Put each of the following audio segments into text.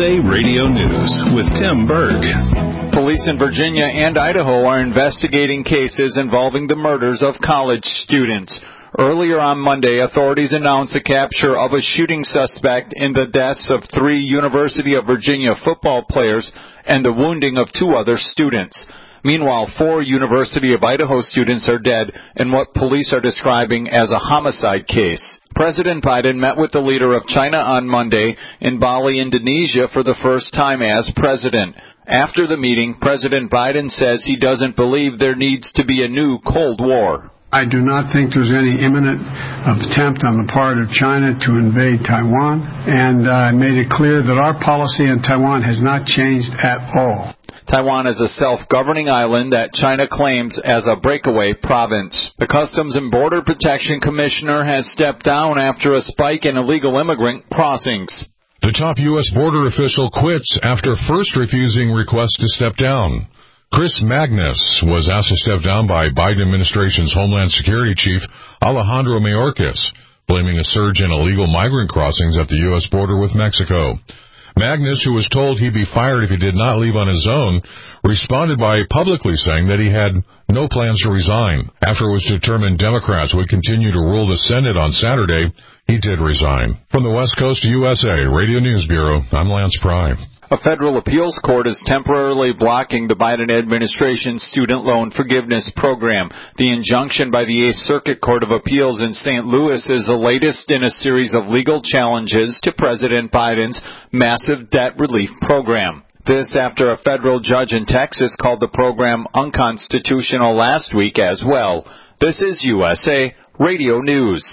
USA Radio News with Tim Berg. Police in Virginia and Idaho are investigating cases involving the murders of college students. Earlier on Monday, authorities announced the capture of a shooting suspect in the deaths of 3 University of Virginia football players and the wounding of 2 other students. Meanwhile, 4 University of Idaho students are dead in what police are describing as a homicide case. President Biden met with the leader of China on Monday in Bali, Indonesia, for the first time as president. After the meeting, President Biden says he doesn't believe there needs to be a new Cold War. I do not think there's any imminent attempt on the part of China to invade Taiwan, and I made it clear that our policy on Taiwan has not changed at all. Taiwan is a self-governing island that China claims as a breakaway province. The Customs and Border Protection Commissioner has stepped down after a spike in illegal immigrant crossings. The top U.S. border official quits after first refusing requests to step down. Chris Magnus was asked to step down by Biden administration's Homeland Security Chief Alejandro Mayorkas, blaming a surge in illegal migrant crossings at the U.S. border with Mexico. Magnus, who was told he'd be fired if he did not leave on his own, responded by publicly saying that he had no plans to resign. After it was determined Democrats would continue to rule the Senate on Saturday, he did resign. From the West Coast USA Radio News Bureau, I'm Lance Pry. A federal appeals court is temporarily blocking the Biden administration's student loan forgiveness program. The injunction by the 8th Circuit Court of Appeals in St. Louis is the latest in a series of legal challenges to President Biden's massive debt relief program. This after a federal judge in Texas called the program unconstitutional last week as well. This is USA Radio News.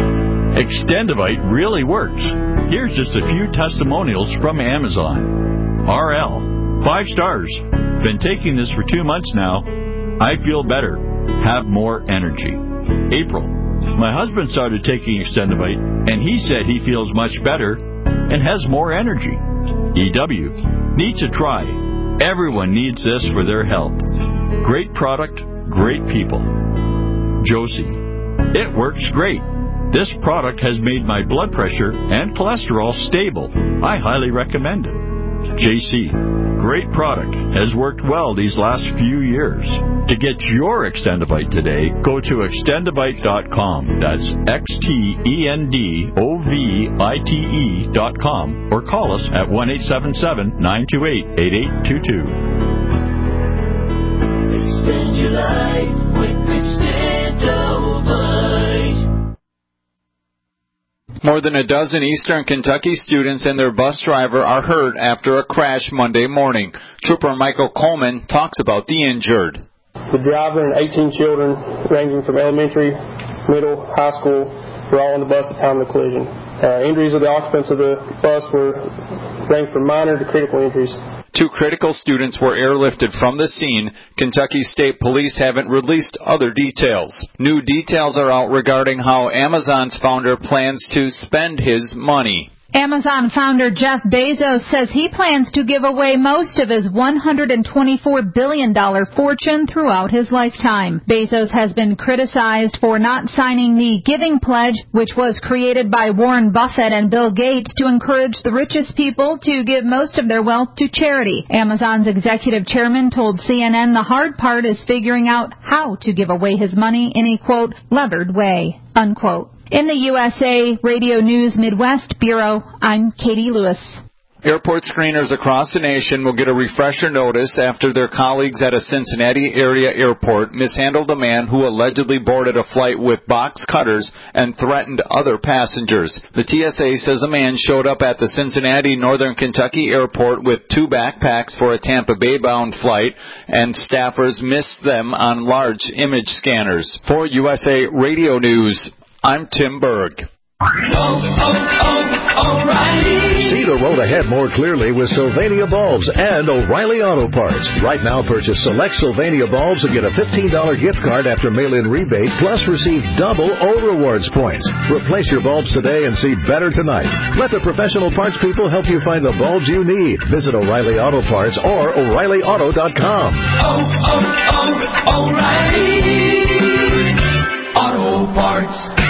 Extendivite really works. Here's just a few testimonials from Amazon. RL, 5 stars. Been taking this for 2 months now. I feel better. Have more energy. April, my husband started taking Extendivite, and he said he feels much better and has more energy. EW, need to try. Everyone needs this for their health. Great product, great people. Josie, it works great. This product has made my blood pressure and cholesterol stable. I highly recommend it. JC, great product. Has worked well these last few years. To get your Extendivite today, go to extendivite.com. That's XTENDOVITE.com or call us at 1-877-928-8822. Extend your life with Extendivite. More than a dozen Eastern Kentucky students and their bus driver are hurt after a crash Monday morning. Trooper Michael Coleman talks about the injured. The driver and 18 children, ranging from elementary, middle, high school, were all on the bus at the time of the collision. Injuries of the occupants of the bus ranged from minor to critical injuries. 2 critical students were airlifted from the scene. Kentucky State Police haven't released other details. New details are out regarding how Amazon's founder plans to spend his money. Amazon founder Jeff Bezos says he plans to give away most of his $124 billion fortune throughout his lifetime. Bezos has been criticized for not signing the Giving Pledge, which was created by Warren Buffett and Bill Gates to encourage the richest people to give most of their wealth to charity. Amazon's executive chairman told CNN the hard part is figuring out how to give away his money in a, quote, levered way, unquote. In the USA Radio News Midwest Bureau, I'm Katie Lewis. Airport screeners across the nation will get a refresher notice after their colleagues at a Cincinnati area airport mishandled a man who allegedly boarded a flight with box cutters and threatened other passengers. The TSA says a man showed up at the Cincinnati Northern Kentucky airport with 2 backpacks for a Tampa Bay-bound flight, and staffers missed them on large image scanners. For USA Radio News, I'm Tim Berg. O'Reilly. See the road ahead more clearly with Sylvania Bulbs and O'Reilly Auto Parts. Right now, purchase select Sylvania Bulbs and get a $15 gift card after mail-in rebate, plus receive double O Rewards points. Replace your bulbs today and see better tonight. Let the professional parts people help you find the bulbs you need. Visit O'Reilly Auto Parts or O'ReillyAuto.com. O'Reilly Auto Parts.